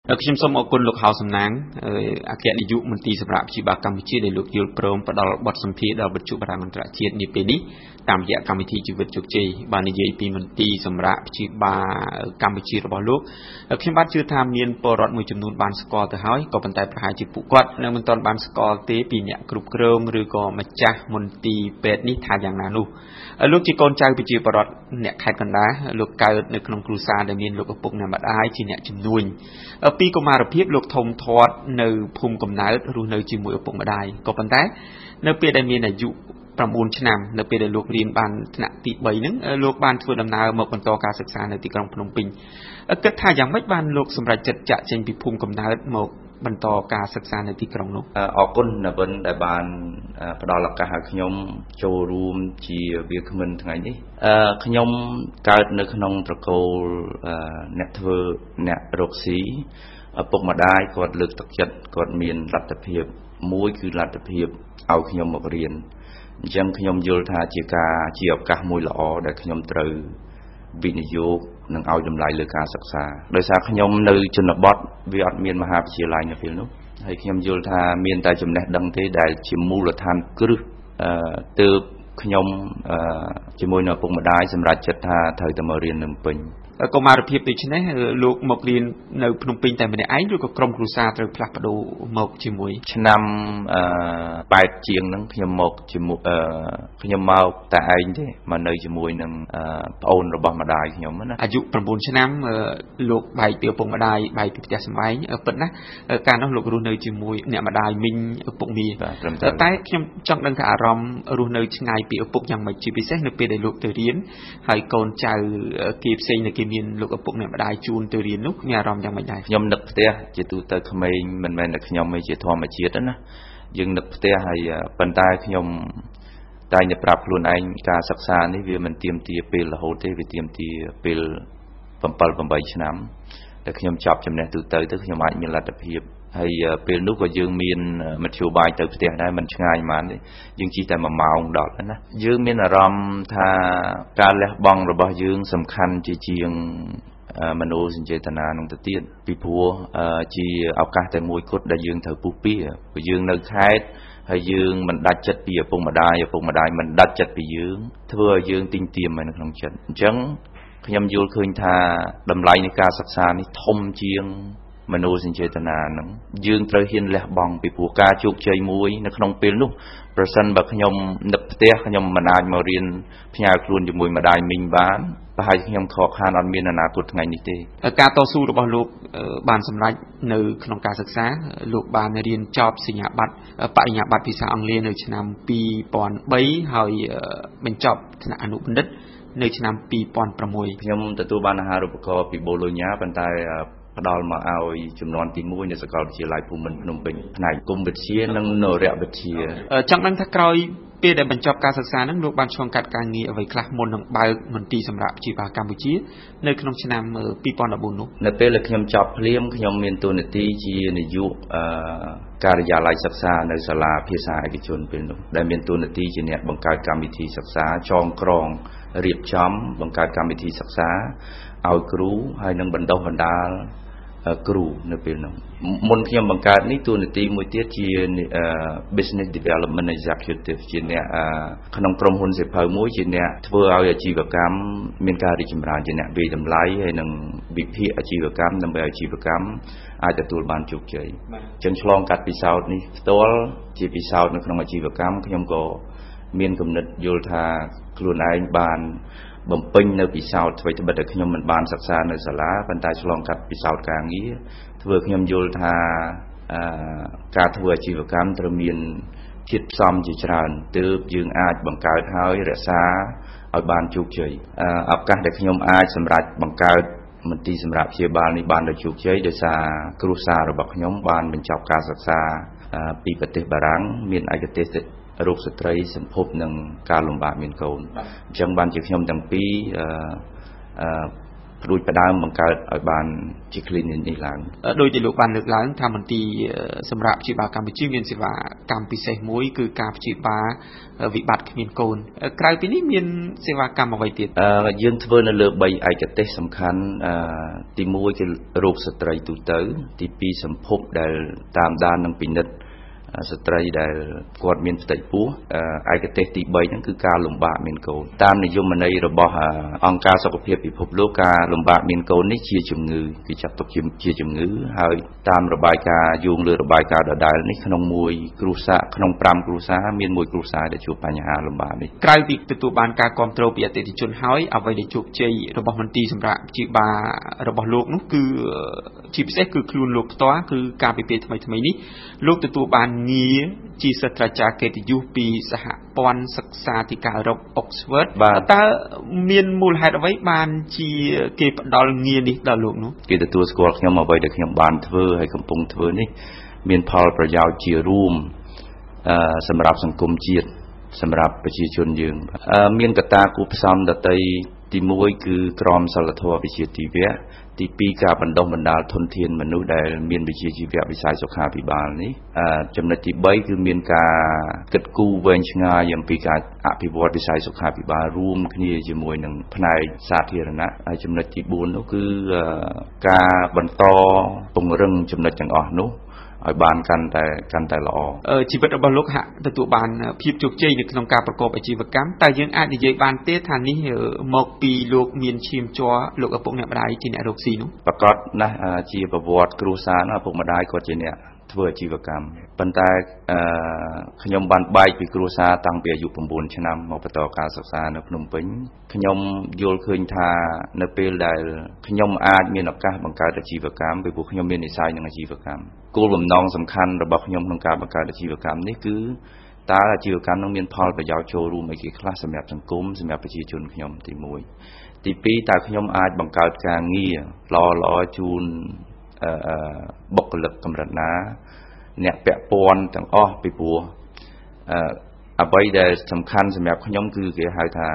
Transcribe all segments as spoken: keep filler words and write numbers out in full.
ខ្ញុំសូមអរគុណលោកហៅសំណាងអគ្គនាយកមន្ត្រីសម្រាប់ជីវកម្មកម្ពុជាដែលលោកយល់ព្រមផ្ដល់បទសម្ភាសន៍ដល់វិទ្យុបារាំងអន្តរជាតិនាពេលនេះតាមរយៈកម្មវិធីជីវិតជោគជ័យបាននិយាយពីមន្ត្រីសម្រាប់ជីវកម្មកម្ពុជារបស់លោកខ្ញុំបាទជឿថាមានពលរដ្ឋមួយចំនួនបានស្គាល់ទៅហើយក៏ប៉ុន្តែប្រហែលជាពួកគាត់នៅមិនទាន់បានស្គាល់ទេពីអ្នកគ្រប់គ្រងឬក៏ម្ចាស់មន្ទីរពេទ្យនេះថាយ៉ាងណានោះលោកជាកូនចៅប្រជាពលរដ្ឋអ្នកខេត្តកណ្ដាលលោកកើតនៅក្នុងគ្រួសារដែលមានលោកឪពុកអ្នកម្ដាយជាអ្នកជំនួញពីកុមារភាពលោកធំធាត់នៅភូមិកំណើតរស់នៅជាមួយឪពុកម្ដាយក៏ប៉ុន្តែនៅពេលដែលមានអាយុ9ឆ្នាំនៅពេលដែលលោករៀនបានថ្នាក់ទី3ហ្នឹងលោកបានធ្វើដំណើរមកបន្តការសិក្សានៅទីក្រុងភ្នំពេញគិតថាយ៉ាងម៉េចបានលោកសម្រេចចិត្តចាក់ចេញពីភូមិកំណើតមកបន្តការសិក្សានៅទីក្រុងនោះអរគុណណាវិនដែលបានផ្ដល់ឱកាសឲ្យខ្ញុំចូលរួមជាវាគ្មិនថ្ងៃនេះខ្ញុំកើតនៅក្នុងត្រកូលអ្នកធ្វើអ្នករកស៊ីឪពុកម្ដាយគាត់លើកទឹកចិត្តគាត់មានលទ្ធភាពមួយគឺលទ្ធភាពឲ្យខ្ញុំមករៀនអញ្ចឹងខ្ញុំយល់ថាជាការជាឱកាសមួយល្អដែលខ្ញុំត្រូវវិនិយោគនិងឲ្យតម្លៃលើការសិក្សាដោយសារខ្ញុំនៅជនបទវាអត់មានមហាវិទ្យាល័យនៅពេលនោះហើយខ្ញុំយល់ថាមានតែចំណេះដឹងទេដែលជាមូលដ្ឋានគ្រឹះអឺទើបខ្ញុំអឺជាមួយនឹងឪពុកម្ដាយសម្រាប់ចិត្តថាត្រូវតែមករៀននៅភ្នំពេញកុមារភាពដូច្នេះលោកមករៀននៅភ្នំពេញតែម្នាក់ឯងឬក៏ក្រុមគ្រួសារត្រូវផ្លាស់ប្ដូរមកជាមួយឆ្នាំអឺប៉ែតជាងហ្នឹងខ្ញុំមកជាមួយអឺខ្ញុំមកតែឯងទេមកនៅជាមួយនឹងប្អូនរបស់ម្ដាយខ្ញុំណាអាយុ9ឆ្នាំលោកបែកពីឪពុកម្ដាយបែកពីផ្ទះសម្បែងពិតណាកាលនោះលោករស់នៅជាមួយអ្នកម្ដាយមីងឪពុកមីតែខ្ញុំចង់ដឹងថាអារម្មណ៍រស់នៅឆ្ងាយពីឪពុកយ៉ាងម៉េចជាពិសេសនៅពេលដែលលោកទៅរៀនហើយកូនចៅគេផ្សេងនៅគេមានលោកឪពុកអ្នកម្ដាយជូនទៅរៀននោះមានអារម្មណ៍យ៉ាងម៉េចដែរខ្ញុំនឹកផ្ទះជាទូទៅក្មេងមិនមែនតែខ្ញុំទេជាធម្មជាតិណាយើងនឹកផ្ទះហើយប៉ុន្តែខ្ញុំតែញប្រាប់ខ្លួនឯងការសិក្សានេះវាមិនទាមទារពេលរហូតទេវាទាមទារពេល7 8ឆ្នាំតែខ្ញុំចប់ចំណេះទូទៅទៅខ្ញុំអាចមានលទ្ធភាពហើយពេលនោះក៏យើងមានមធ្យោបាយទៅផ្ទះដែរមិនឆ្ងាយប៉ុន្មានទេយើងជិះតែមួយម៉ោងដល់ណាយើងមានអារម្មណ៍ថាការលះបង់របស់យើងសំខាន់ជាជាងមនោសញ្ចេតនានឹងទៅទៀតពីព្រោះជាឱកាសតែមួយគត់ដែលយើងត្រូវពុះពៀព្រោះយើងនៅខេត្តហើយយើងមិនដាច់ចិត្តពីឪពុកម្ដាយឪពុកម្ដាយមិនដាច់ចិត្តពីយើងធ្វើឲ្យយើងទីងទាមនៅក្នុងចិត្តអញ្ចឹងខ្ញុំយល់ឃើញថាតម្លៃនៃការសិក្សានេះធំជាងមនោសញ្ចេតនានឹងយើងត្រូវហ៊ានលះបង់ពីព្រោះការជោគជ័យមួយនៅក្នុងពេលនោះប្រសិនបើខ្ញុំនឹកផ្ទះខ្ញុំមិនអាចមករៀនផ្ញើខ្លួនជាមួយម្ដាយមីងបានប្រហែលខ្ញុំខកខានអត់មានអនាគតថ្ងៃនេះទេការតស៊ូរបស់លោកបានសម្រេចនៅក្នុងការសិក្សាលោកបានរៀនចប់សញ្ញាបត្របរិញ្ញាបត្រភាសាអង់គ្លេសនៅឆ្នាំ2003ហើយបញ្ចប់ថ្នាក់អនុបណ្ឌិតនៅឆ្នាំ2006 ខ្ញុំទទួលបានអាហារូបករណ៍ពីបូឡូញ៉ាប៉ុន្តែផ្ដល់មកឲ្យចំនួនទី1នៅសាកលវិទ្យាល័យភូមិន្ទភ្នំពេញផ្នែកគុំវិទ្យានិងនរៈវិទ្យាចង់ដឹងថាក្រោយពេលដែលបញ្ចប់ការសិក្សាហ្នឹងលោកបានឆ្លងកាត់ការងារអ្វីខ្លះមុននឹងបើកមន្ទីរសម្រាប់ជីវកម្មកម្ពុជានៅក្នុងឆ្នាំ2014នោះនៅពេលដែលខ្ញុំចប់ភ្លាមខ្ញុំមានតួនាទីជានាយកការិយាល័យសិក្សានៅសាលាភាសាឯកជនពេលនោះដែលមានតួនាទីជាអ្នកបង្កើតកម្មវិធីសិក្សាចងក្រងរៀបចំបង្កើតកម្មវិធីសិក្សាឲ្យគ្រូហើយនឹងបណ្ដុះបណ្ដាលគ្រូនៅពេលនោះមុនខ្ញុំបង្កើតនេះតួនាទីមួយទៀតជា Business Development Executive ជាអ្នកក្នុងក្រុមហ៊ុនសិភៅមួយជាអ្នកធ្វើឲ្យអាជីវកម្មមានការរីកចម្រើនជាអ្នកវិយតម្លៃហើយនឹងវិភាគអាជីវកម្មដើម្បីអាជីវកម្មអាចទទួលបានជោគជ័យអញ្ចឹងឆ្លងកាត់ពិសោធន៍នេះផ្ទាល់ជាពិសោធន៍នៅក្នុងអាជីវកម្មខ្ញុំក៏មានគំនិតយល់ថាខ្លួនឯងបានបំពេញនៅពិសោធន៍អ្វីត្បិតតែខ្ញុំមិនបានសិក្សានៅសាលាប៉ុន្តែឆ្លងកាត់ពិសោធន៍ការងារធ្វើខ្ញុំយល់ថាការធ្វើអាជីវកម្មត្រូវមានធាតុផ្សំជាច្រើនទើបយើងអាចបង្កើតហើយរក្សាឲ្យបានជោគជ័យឱកាសដែលខ្ញុំអាចសម្រេចបង្កើតមន្ទីរសម្រាប់ព្យាបាលនេះបានដោយជោគជ័យដោយសារគ្រួសាររបស់ខ្ញុំបានបញ្ចប់ការសិក្សាពីប្រទេសបារាំងមានឯកទេសរោគស្ត្រីសម្ភពនិងការលំបាកមានកូនអញ្ចឹងបានជាខ្ញុំទាំងពីរអឺរួចផ្ដើមបង្កើតឲ្យបានជា clinic នេះឡើងដោយជាលោកបានលើកឡើងថាមន្ទីរសម្រាប់ព្យាបាលកម្ពុជាមានសេវាកម្មពិសេសមួយគឺការព្យាបាលវិបត្តិគ្មានកូនក្រៅពីនេះមានសេវាកម្មអ្វីទៀតអឺយើងធ្វើនៅលើបីឯកទេសសំខាន់អឺទីមួយគឺរោគស្ត្រីទូទៅទីពីរសម្ភពដែលតាមដាននិងពិនិត្យស្ត្រីដែលគាត់មានផ្ទៃពោះឯកទេសទីបីហ្នឹងគឺការលំបាកមានកូនតាមនិយមន័យរបស់អង្គការសុខភាពពិភពលោកការលំបាកមានកូននេះជាជំងឺគេចាត់ទុកជាជំងឺហើយតាមរបាយការណ៍យោងលើរបាយការណ៍ដដែលនេះក្នុងមួយគ្រួសារក្នុងប្រាំគ្រួសារមានមួយគ្រួសារដែលជួបបញ្ហាលំបាកនេះក្រៅពីទទួលបានការគាំទ្រពីអតិថិជនហើយអ្វីដែលជោគជ័យរបស់មន្ទីរសម្រាប់ព្យាបាលរបស់លោកនោះគឺជាពិសេសគឺខ្លួនលោកផ្ទាល់គឺការពិភាក្សាថ្មីៗនេះលោកទទួលបានងារជាសាស្ត្រាចារ្យកិត្តិយសពីសហព័ន្ធសិក្សាធិការអឺរ៉ុប Oxford តើមានមូលហេតុអ្វីបានជាគេផ្ដល់ងារនេះដល់លោកនោះគេទទួលស្គាល់ខ្ញុំអ្វីដែលខ្ញុំបានធ្វើហើយកំពុងធ្វើនេះមានផលប្រយោជន៍ជារួមអឺសម្រាប់សង្គមជាតិសម្រាប់ប្រជាជនយើងមានកត្តាគូផ្សំដតីទីមួយគឺក្រមសីលធម៌វិជ្ជាជីវៈទីពីរការបណ្ដុះបណ្ដាលធនធានមនុស្សដែលមានវិជ្ជាជីវៈវិស័យសុខាភិបាលនេះចំណុចទីបីគឺមានការគិតគូរវែងឆ្ងាយអំពីការអភិវឌ្ឍវិស័យសុខាភិបាលរួមគ្នាជាមួយនឹងផ្នែកសាធារណៈហើយចំណុចទីបួននោះគឺការបន្តពង្រឹងចំណុចទាំងអស់នោះឲ្យបានកាន់តែកាន់តែល្អជីវិតរបស់លោកហាក់ទទួលបានភាពជោគជ័យនៅក្នុងការប្រកបអាជីវកម្មតែយើងអាចនិយាយបានទេថានេះមកពីលោកមានឈាមជ័រលោកឪពុកអ្នកម្ដាយជាអ្នករកស៊ីនោះប្រកបណាស់ជាប្រវត្តិគ្រួសារណាឪពុកម្ដាយគាត់ជាអ្នកធ្វើអាជីវកម្មប៉ុន្តែអឺខ្ញុំបានបែកពីគ្រួសារតាំងពីអាយុ9ឆ្នាំមកបន្តការសិក្សានៅភ្នំពេញខ្ញុំយល់ឃើញថានៅពេលដែលខ្ញុំអាចមានឱកាសបង្កើតអាជីវកម្មពីព្រោះខ្ញុំមាននិស្ស័យនឹងអាជីវកម្មគោលបំណងសំខាន់របស់ខ្ញុំក្នុងការបង្កើតអាជីវកម្មនេះគឺតើអាជីវកម្មនឹងមានផលប្រយោជន៍ចូលរួមអីគេខ្លះសម្រាប់សង្គមសម្រាប់ប្រជាជនខ្ញុំទីមួយទីពីរតើខ្ញុំអាចបង្កើតការងារល្អល្អជូនអឺបុគ្គលិកកម្រិតណាអ្នកពាក់ព័ន្ធទាំងអស់ពីព្រោះអឺអ្វីដែលសំខាន់សម្រាប់ខ្ញុំគឺគេហៅថា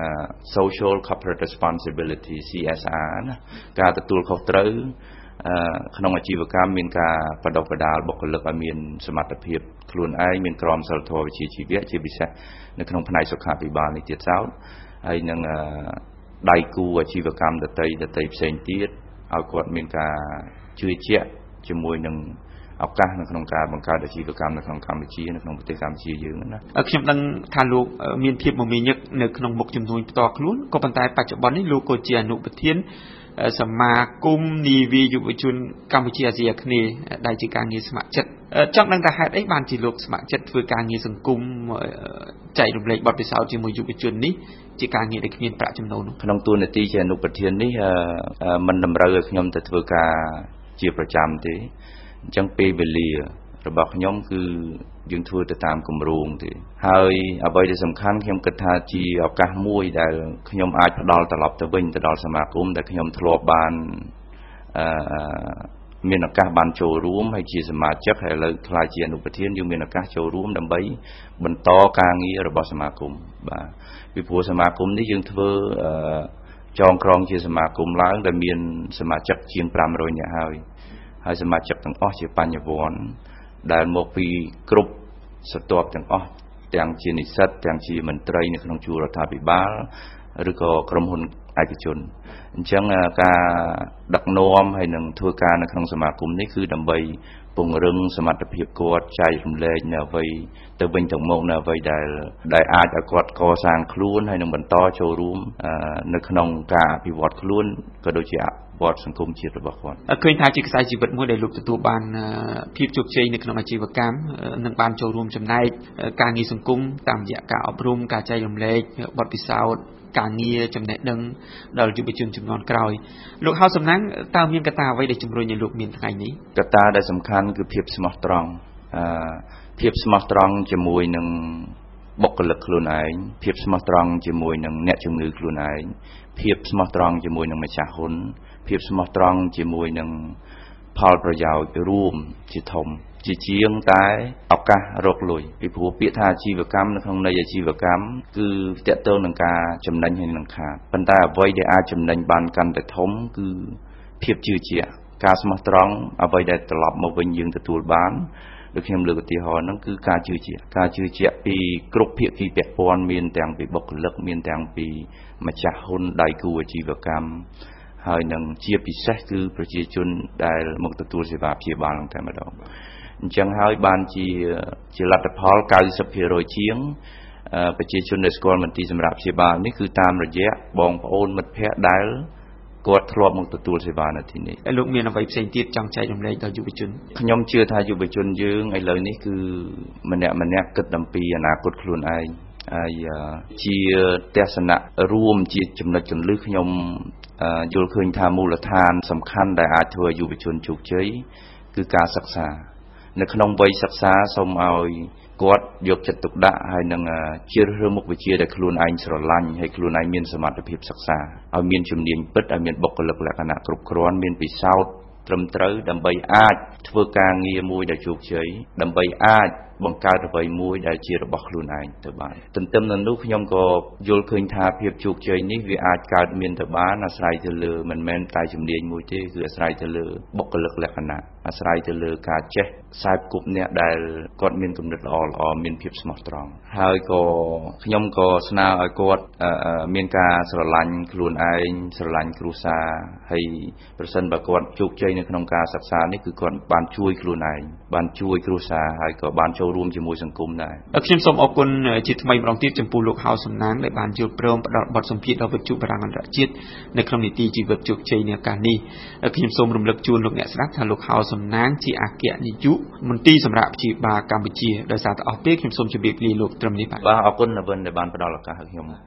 social corporate responsibility ซี เอส อาร์ ណាការទទួលខុសត្រូវក្នុងអាជីវកម្មមានការបដិបដាលបុគ្គលិកឲ្យមានសមត្ថភាពខ្លួនឯងមានក្រមសីលធម៌វិជ្ជាជីវៈជាពិសេសនៅក្នុងផ្នែកសុខាភិបាលនេះទៀតសោតហើយនឹងដៃគូអាជីវកម្មដតីដតីផ្សេងទៀតឲ្យគាត់មានការជឿជាក់ជាមួយនឹងឱកាសនៅក្នុងការបង្កើតអាជីវកម្មនៅក្នុងកម្ពុជានៅក្នុងប្រទេសកម្ពុជាយើងណាខ្ញុំដឹងថាលោកមានភាពមមាញឹកនៅក្នុងមុខជំនួញផ្ទាល់ខ្លួនក៏ប៉ុន្តែបច្ចុប្បន្ននេះលោកក៏ជាអនុប្រធានសមាគមនាវាយុវជនកម្ពុជាអាស៊ីអាគ្នេយ៍ដែលជាការងារស្ម័គ្រចិត្តចង់ដឹងថាហេតុអីបានជាលោកស្ម័គ្រចិត្តធ្វើការងារសង្គមចែករំលែកបទពិសោធន៍ជាមួយយុវជននេះជាការងារដែលគ្មានប្រាក់ចំណូលនោះក្នុងតួនាទីជាអនុប្រធាននេះមិនតម្រូវឲ្យខ្ញុំទៅធ្វើការជាប្រចាំទេអញ្ចឹងពេលវេលារបស់ខ្ញុំគឺយើងធ្វើទៅតាមគម្រោងទេហើយអ្វីដែលសំខាន់ខ្ញុំគិតថាជាឱកាសមួយដែលខ្ញុំអាចផ្ដល់ត្រឡប់ទៅវិញទៅដល់សមាគមដែលខ្ញុំធ្លាប់បានអឺមានឱកាសបានចូលរួមហើយជាសមាជិកហើយឥឡូវខ្លាចជាអនុប្រធានយើងមានឱកាសចូលរួមដើម្បីបន្តការងាររបស់សមាគមបាទពីព្រោះសមាគមនេះយើងធ្វើអឺចងក្រងជាសមាគមឡើងដែលមានសមាជិកជាងfive hundredនាក់ហើយហើយសមាជិកទាំងអស់ជាបញ្ញវន្តដែលមកពីគ្រប់ស្រទាប់ទាំងអស់ទាំងជានិស្សិតទាំងជាមន្ត្រីនៅក្នុងជួររដ្ឋាភិបាលឬក៏ក្រុមហ៊ុនឯកជនអញ្ចឹងការដឹកនាំហើយនឹងធ្វើការនៅក្នុងសមាគមនេះគឺដើម្បីពង្រឹងសមត្ថភាពគាត់ចែករំលែកនៅអ្វីទៅវិញទៅមកនៅអ្វីដែលដែលអាចឲ្យគាត់កសាងខ្លួនហើយនឹងបន្តចូលរួមនៅក្នុងការអភិវឌ្ឍខ្លួនក៏ដូចជាវត្តសង្គមជាតិរបស់គាត់ឃើញថាជាខ្សែជីវិតមួយដែលលោកទទួលបានភាពជោគជ័យនៅក្នុងអាជីវកម្មនិងបានចូលរួមចំណែកការងារសង្គមតាមរយៈការអប់រំការចែករំលែកបទពិសោធន៍ការងារចំណេះដឹងដល់យុវជនជំនាន់ក្រោយលោកហៅសំណាងតើមានកត្តាអ្វីដែលជំរុញឲ្យលោកមានថ្ងៃនេះកត្តាដែលសំខាន់គឺភាពស្មោះត្រង់អឺភាពស្មោះត្រង់ជាមួយនឹងបុគ្គលិកខ្លួនឯងភាពស្មោះត្រង់ជាមួយនឹងអ្នកជំងឺខ្លួនឯងភាពស្មោះត្រង់ជាមួយនឹងម្ចាស់ហ៊ុនភាពស្មោះត្រង់ជាមួយនឹងផលប្រយោជន៍រួមជាធំជាជាងតែឱកាសរកលុយពីព្រោះពាក្យថាអាជីវកម្មនៅក្នុងន័យអាជីវកម្មគឺទាក់ទងនឹងការចំណេញហើយនឹងខាតប៉ុន្តែអ្វីដែលអាចចំណេញបានកាន់តែធំគឺភាពជឿជាក់ការស្មោះត្រង់អ្វីដែលត្រឡប់មកវិញយើងទទួលបានដូចខ្ញុំលើកឧទាហរណ៍ហ្នឹងគឺការជឿជាក់ការជឿជាក់ពីគ្រប់ភាគីពាក់ព័ន្ធមានទាំងពីបុគ្គលិកមានទាំងពីម្ចាស់ហ៊ុនដៃគូអាជីវកម្មហើយនឹងជាពិសេសគឺប្រជាជនដែលមកទទួលសេវាព្យាបាលតែម្ដងអញ្ចឹងហើយបានជាជាលទ្ធផល 九十ភាគរយ ជាងប្រជាជនដែលស្គាល់មន្ទីរសម្រាប់ព្យាបាលនេះគឺតាមរយៈបងប្អូនមិត្តភ័ក្តិដែលគាត់ធ្លាប់មកទទួលសេវានៅទីនេះហើយលោកមានអ្វីផ្សេងទៀតចង់ចែករំលែកដល់យុវជនខ្ញុំជឿថាយុវជនយើងឥឡូវនេះគឺម្នាក់ម្នាក់គិតអំពីអនាគតខ្លួនឯងហើយជាទស្សនៈរួមជាចំណុចគន្លឹះខ្ញុំយល់ឃើញថាមូលដ្ឋានសំខាន់ដែលអាចធ្វើឲ្យយុវជនជោគជ័យគឺការសិក្សានៅក្នុងវ័យសិក្សាសូមឲ្យគាត់យកចិត្តទុកដាក់ហើយនឹងជ្រើសរើសមុខវិជ្ជាដែលខ្លួនឯងស្រឡាញ់ហើយខ្លួនឯងមានសមត្ថភាពសិក្សាឲ្យមានជំនាញពិតឲ្យមានបុគ្គលិកលក្ខណៈគ្រប់គ្រាន់មានពិសោធន៍ត្រឹមត្រូវដើម្បីអាចធ្វើការងារមួយដែលជោគជ័យដើម្បីអាចបង្កើតអ្វីមួយដែលជារបស់ខ្លួនឯងទៅបានទន្ទឹមនឹងនោះខ្ញុំក៏យល់ឃើញថាភាពជោគជ័យនេះវាអាចកើតមានទៅបានអាស្រ័យទៅលើមិនមែនតែជំនាញមួយទេគឺអាស្រ័យទៅលើបុគ្គលិកលក្ខណៈអាស្រ័យទៅលើការចេះខ្សែគប់អ្នកដែលគាត់មានគំនិតល្អល្អមានភាពស្មោះត្រង់ហើយក៏ខ្ញុំក៏ស្នើឲ្យគាត់មានការស្រឡាញ់ខ្លួនឯងស្រឡាញ់គ្រួសារហើយប្រសិនបើគាត់ជោគជ័យនៅក្នុងការសិក្សានេះគឺគាត់បានជួយខ្លួនឯងបានជួយគ្រួសារហើយក៏បានចូលរួមជាមួយសង្គមដែរខ្ញុំសូមអរគុណជាថ្មីម្ដងទៀតចំពោះលោកហៅសំណាងដែលបានយល់ព្រមផ្ដល់បទសម្ភាសន៍ដល់វិទ្យុបារាំងអន្តរជាតិនៅក្នុងនីតិជីវិតជោគជ័យនៃឱកាសនេះខ្ញុំសូមរំលឹកជូនលោកអ្នកស្ដាប់ថាលោកហៅសំណាងជាអគ្គនាយកមន្ទីរសម្រាប់ព្យាបាលកម្ពុជាដោយសារតែអស់ពេលខ្ញុំសូមជម្រាបលាលោកត្រឹមនេះបាទបាទអរគុណនៅវិនដែលបានផ្ដល់ឱកាសឲ្យខ្ញុំ